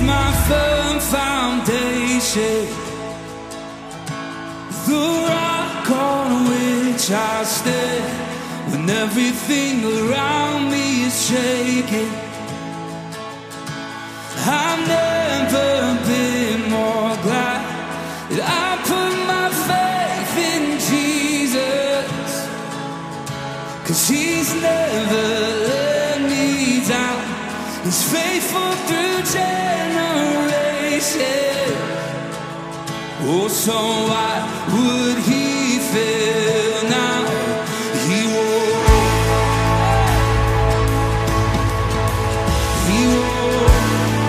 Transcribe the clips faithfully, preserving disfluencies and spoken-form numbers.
my firm foundation, the rock on which I stand. When everything around me is shaking, I've never been more glad that I put my faith in Jesus, 'cause he's never let me down. He's faithful through generations. Oh, so why would he fail now? He won't. He won't.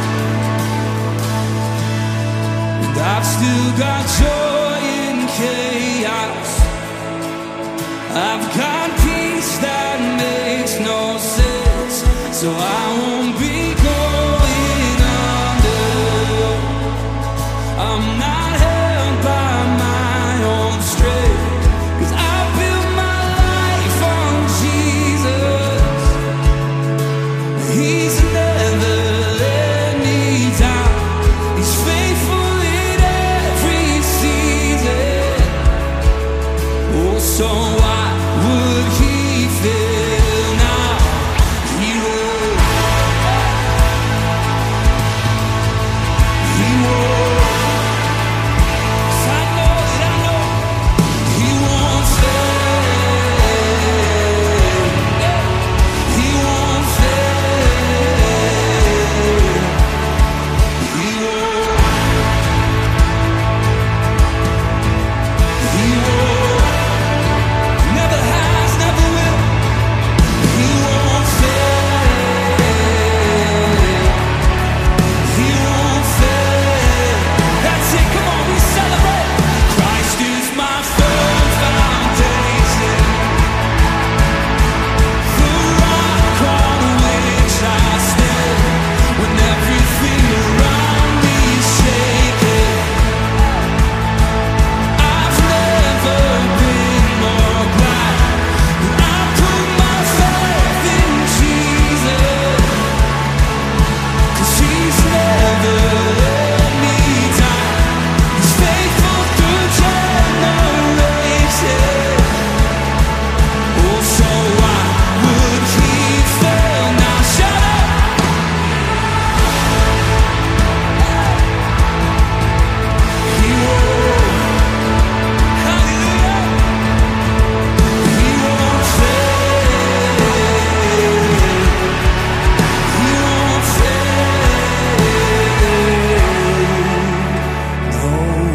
And I've still got joy in chaos. I've got peace that makes no sense. So I won't be going under. I'm not held by my own strength, 'cause I built my life on Jesus. He's never let me down. He's faithful in every season. Oh, so why would he fail now? He won't. He won't. 'Cause I know that I know he won't fail. He won't fail. He won't. He won't. Never has, never will. He won't fail. He won't fail. That's it, come on, we celebrate. Christ is my firm foundation, the rock on which I stand. When everything around me is shaking, I've never been more glad that I put my faith in Jesus, 'cause he's never let me down. He's faithful through generations. Oh, so why would he fail now? Shut up! He won't. Hallelujah! He won't fail. He won't fail. No.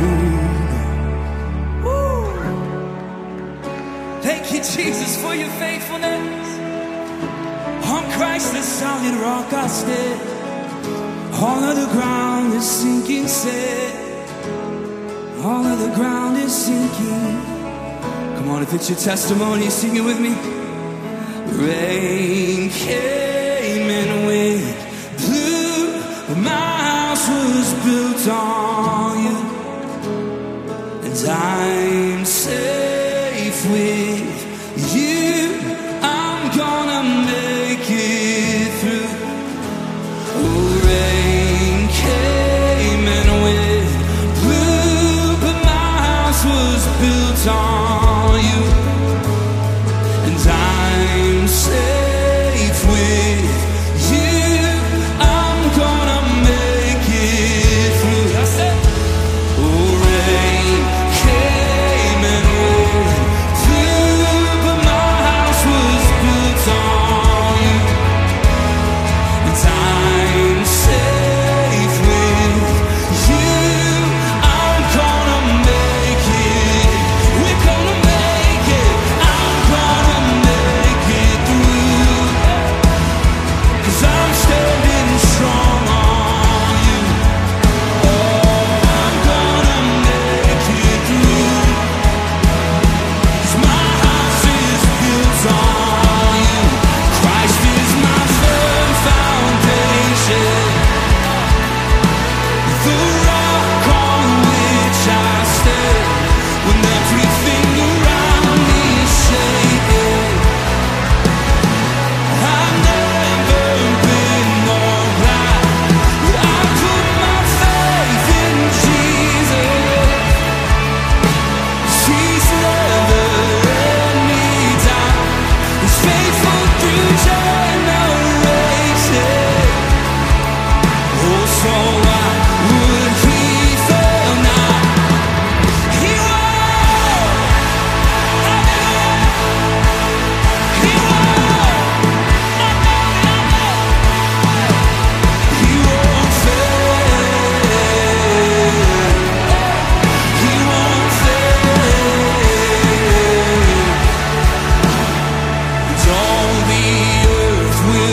Woo. Thank you, Jesus, for your faithfulness. On Christ, the solid rock I stand. All of the ground is sinking sand. All of the ground is sinking. Come on, if it's your testimony, sing it with me. Rain came and wind blew, but my house was built on you, and I'm safe with you. I'm gonna make it through. Oh, rain came and wind blew, but my house was built on you, and I'm safe with you. I'm gonna make it through. That's it. Oh, rain came and wind blew, but my house was built on you, and I'm safe with you. I'm gonna make it. We're gonna make it. I'm gonna make it through.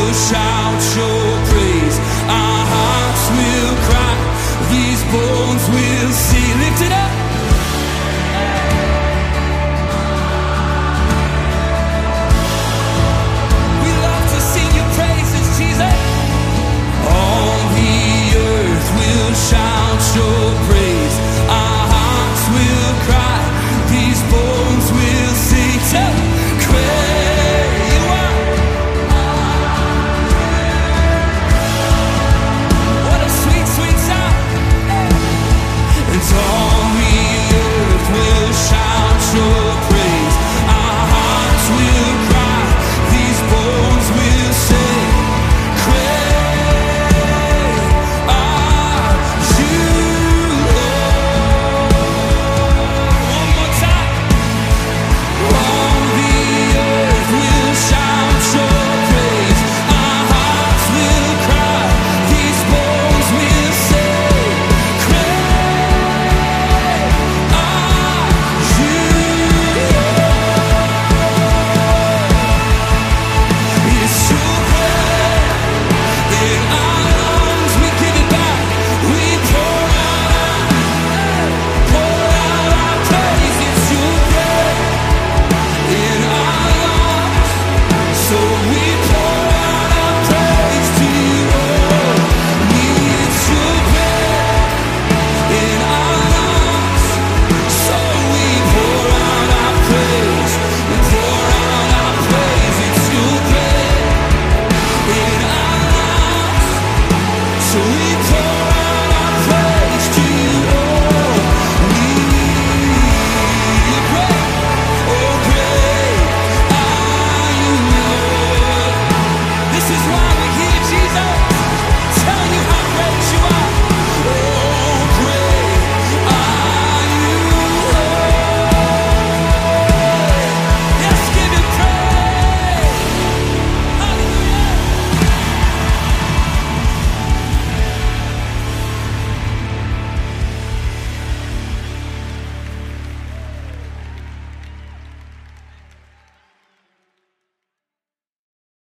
shout your